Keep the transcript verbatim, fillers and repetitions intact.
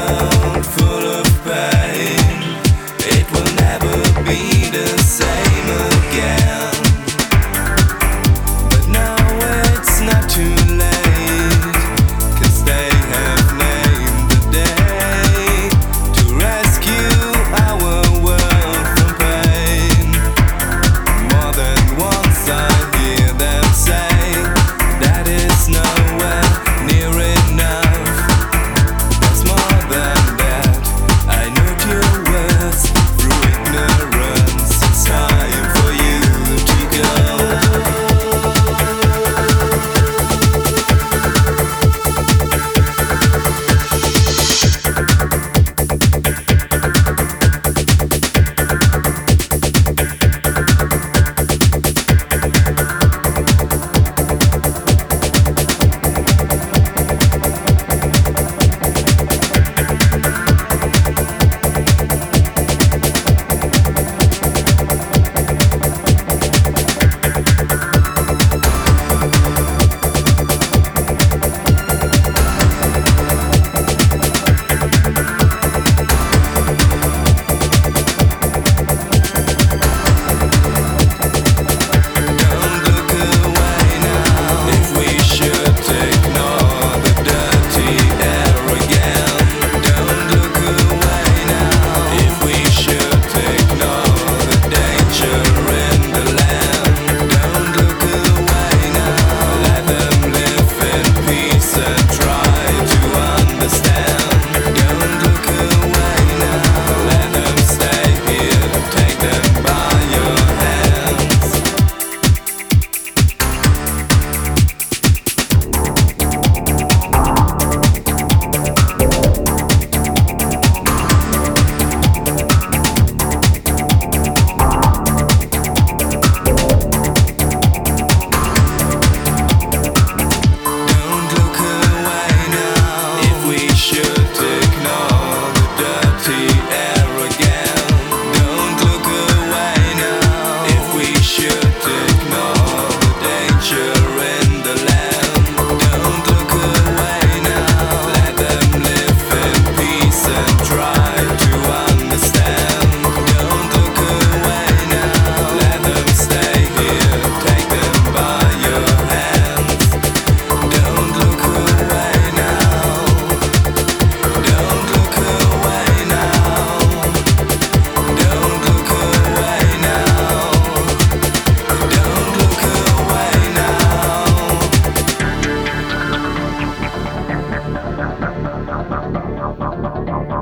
world full of pain. It will never be the same again. But now it's not too late, 'cause they have named the day to rescue our world from pain. More than once I hear them say that it's nowhere near enough. There's more than that. I know your words through ignorance. It's time for you to go. Thank you.